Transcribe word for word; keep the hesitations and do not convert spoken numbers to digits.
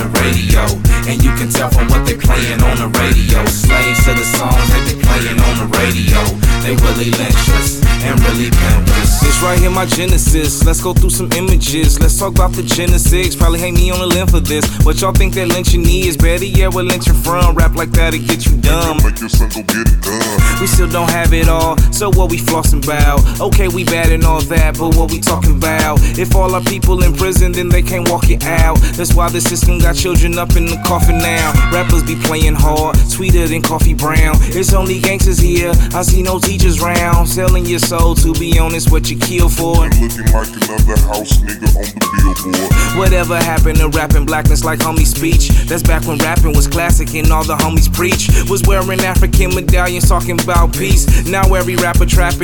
the radio. And you can tell from what they playing on the radio. Slaves to the songs that they playing on the radio. They really lynch us and really pimp us. This right here my genesis. Let's go through some images. Let's talk about the Genesis. Probably hang me on the limb for this. What y'all think that lynching is? Better yeah, where lynching from? Rap like that'll get you dumb. Make your son go get it done. We still don't have it all, so what we flossing about? Okay, we bad and all that, but what we talking about? If all our people in prison, then they can't walk it out. That's why the system got children up in the coffin now. Rappers be playing hard, sweeter than coffee brown. It's only gangsters here, I see no teachers round. Selling your soul, to be honest, what you kill for. You're looking like another house nigga on the billboard. Whatever happened to rapping blackness like homie speech? That's back when rapping was classic and all the homies preach. Was wearing African medallions talking about peace. Now every rapper trapping